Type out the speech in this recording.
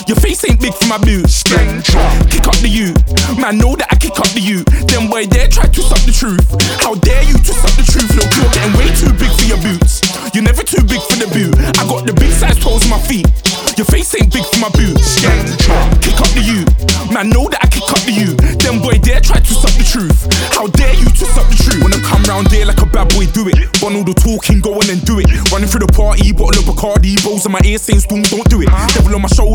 Your face ain't big for my boots. Kick up the you, man know that I kick up the you. Them boy there try to suck the truth. How dare you to suck the truth? Look, you're getting way too big for your boots. You're never too big for the boot. I got the big size toes on my feet. Your face ain't big for my boots. Kick up the you, man know that I kick up the you. Them boy there try to suck the truth. How dare you to suck the truth? When I come round there like a bad boy, do it. Bun all the talking, go on and do it. Running through the party, bottle of Bacardi, rolls in my ear saying, "Storm, don't do it." Devil on my shoulder.